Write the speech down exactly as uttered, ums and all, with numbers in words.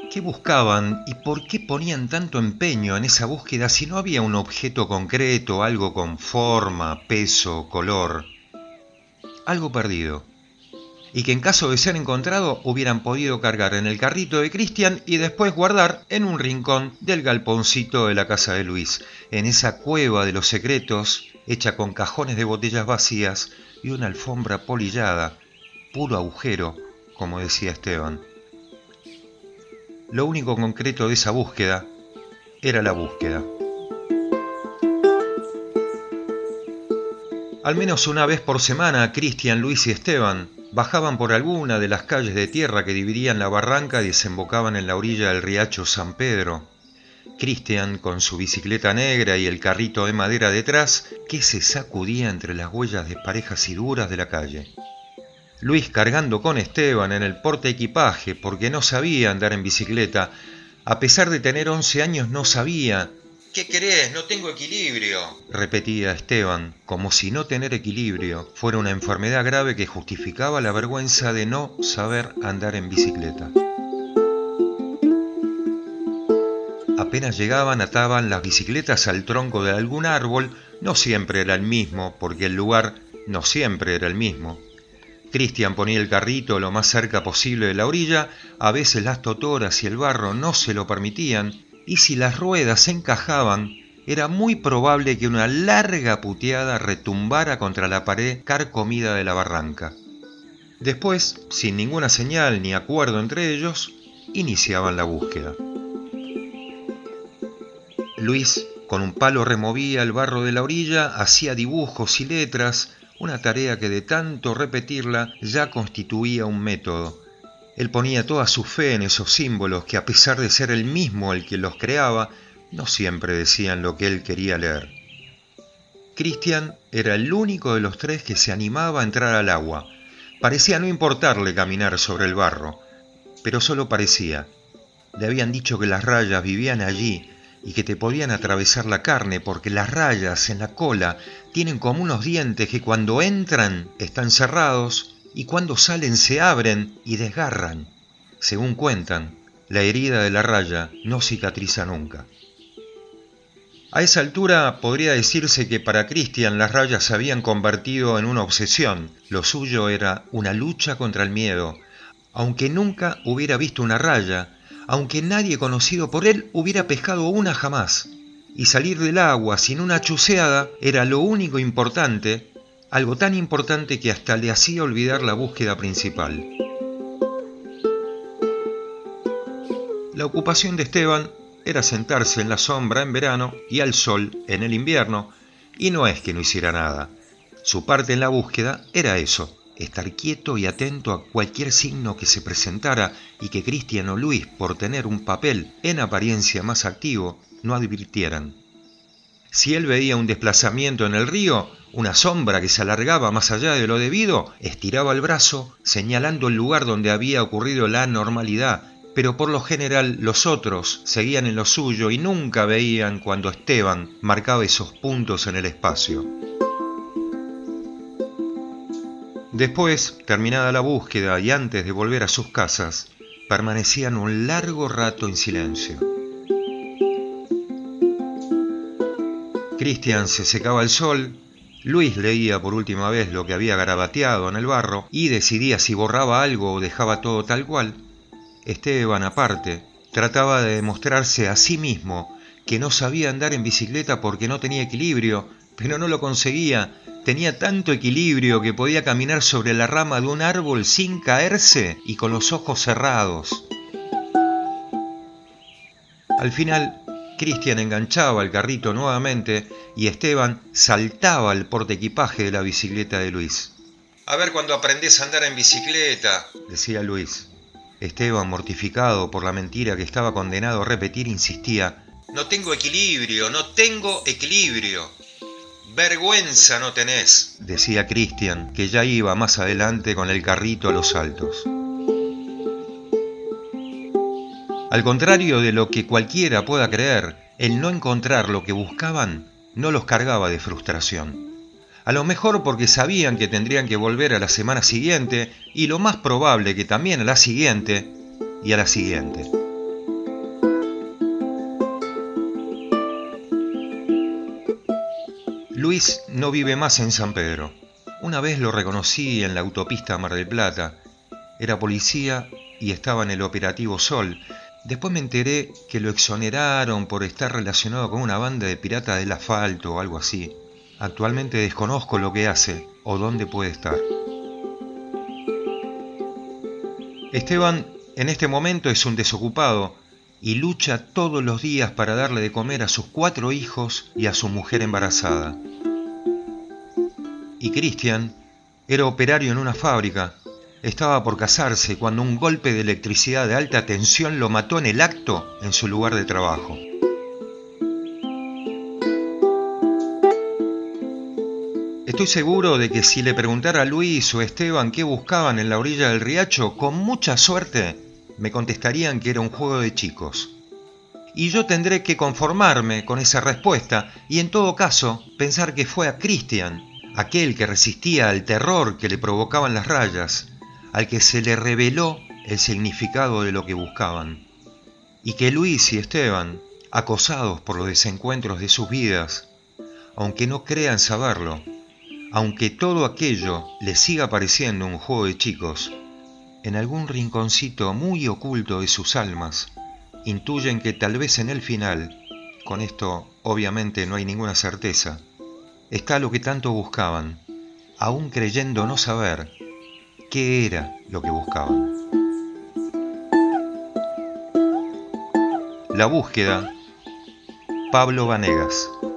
¿Qué buscaban y por qué ponían tanto empeño en esa búsqueda si no había un objeto concreto, algo con forma, peso, color? Algo perdido. Y que en caso de ser encontrado hubieran podido cargar en el carrito de Cristian y después guardar en un rincón del galponcito de la casa de Luis, en esa cueva de los secretos hecha con cajones de botellas vacías y una alfombra polillada, puro agujero, como decía Esteban. Lo único concreto de esa búsqueda era la búsqueda. Al menos una vez por semana, Cristian, Luis y Esteban bajaban por alguna de las calles de tierra que dividían la barranca y desembocaban en la orilla del riacho San Pedro. Cristian, con su bicicleta negra y el carrito de madera detrás, que se sacudía entre las huellas desparejas y duras de la calle. Luis cargando con Esteban en el portaequipaje porque no sabía andar en bicicleta. A pesar de tener once años no sabía. ¿Qué querés? No tengo equilibrio, repetía Esteban, como si no tener equilibrio fuera una enfermedad grave que justificaba la vergüenza de no saber andar en bicicleta. Apenas llegaban, ataban las bicicletas al tronco de algún árbol. No siempre era el mismo, porque el lugar no siempre era el mismo. Cristian ponía el carrito lo más cerca posible de la orilla, a veces las totoras y el barro no se lo permitían, y si las ruedas se encajaban, era muy probable que una larga puteada retumbara contra la pared carcomida de la barranca. Después, sin ninguna señal ni acuerdo entre ellos, iniciaban la búsqueda. Luis, con un palo removía el barro de la orilla, hacía dibujos y letras, una tarea que de tanto repetirla ya constituía un método. Él ponía toda su fe en esos símbolos que, a pesar de ser él mismo el que los creaba, no siempre decían lo que él quería leer. Cristian era el único de los tres que se animaba a entrar al agua. Parecía no importarle caminar sobre el barro, pero solo parecía. Le habían dicho que las rayas vivían allí y que te podían atravesar la carne porque las rayas en la cola tienen como unos dientes que cuando entran están cerrados y cuando salen se abren y desgarran. Según cuentan, la herida de la raya no cicatriza nunca. A esa altura podría decirse que para Cristian las rayas se habían convertido en una obsesión. Lo suyo era una lucha contra el miedo. Aunque nunca hubiera visto una raya, aunque nadie conocido por él hubiera pescado una jamás, y salir del agua sin una chuceada era lo único importante, algo tan importante que hasta le hacía olvidar la búsqueda principal. La ocupación de Esteban era sentarse en la sombra en verano y al sol en el invierno, y no es que no hiciera nada. Su parte en la búsqueda era eso, estar quieto y atento a cualquier signo que se presentara y que Cristian o Luis, por tener un papel en apariencia más activo, no advirtieran. Si él veía un desplazamiento en el río, una sombra que se alargaba más allá de lo debido, estiraba el brazo señalando el lugar donde había ocurrido la anormalidad, pero por lo general los otros seguían en lo suyo y nunca veían cuando Esteban marcaba esos puntos en el espacio. Después, terminada la búsqueda y antes de volver a sus casas, permanecían un largo rato en silencio. Cristian se secaba el sol, Luis leía por última vez lo que había garabateado en el barro y decidía si borraba algo o dejaba todo tal cual. Esteban, aparte, trataba de demostrarse a sí mismo que no sabía andar en bicicleta porque no tenía equilibrio, pero no lo conseguía. Tenía tanto equilibrio que podía caminar sobre la rama de un árbol sin caerse y con los ojos cerrados. Al final, Cristian enganchaba el carrito nuevamente y Esteban saltaba al portaequipaje de la bicicleta de Luis. «A ver cuando aprendés a andar en bicicleta», decía Luis. Esteban, mortificado por la mentira que estaba condenado a repetir, insistía. «No tengo equilibrio, no tengo equilibrio». «Vergüenza no tenés», decía Cristian, que ya iba más adelante con el carrito a los saltos. Al contrario de lo que cualquiera pueda creer, el no encontrar lo que buscaban no los cargaba de frustración. A lo mejor porque sabían que tendrían que volver a la semana siguiente y lo más probable que también a la siguiente y a la siguiente. Luis no vive más en San Pedro. Una vez lo reconocí en la autopista Mar del Plata. Era policía y estaba en el operativo Sol. Después me enteré que lo exoneraron por estar relacionado con una banda de piratas del asfalto o algo así. Actualmente desconozco lo que hace o dónde puede estar. Esteban en este momento es un desocupado y lucha todos los días para darle de comer a sus cuatro hijos y a su mujer embarazada. Y Cristian era operario en una fábrica. Estaba por casarse cuando un golpe de electricidad de alta tensión lo mató en el acto en su lugar de trabajo. Estoy seguro de que si le preguntara a Luis o a Esteban qué buscaban en la orilla del riacho, con mucha suerte me contestarían que era un juego de chicos. Y yo tendré que conformarme con esa respuesta y en todo caso pensar que fue a Cristian, aquel que resistía al terror que le provocaban las rayas, al que se le reveló el significado de lo que buscaban. Y que Luis y Esteban, acosados por los desencuentros de sus vidas, aunque no crean saberlo, aunque todo aquello les siga pareciendo un juego de chicos, en algún rinconcito muy oculto de sus almas, intuyen que tal vez en el final, con esto obviamente no hay ninguna certeza, está lo que tanto buscaban, aún creyendo no saber qué era lo que buscaban. La búsqueda, Pablo Vanegas.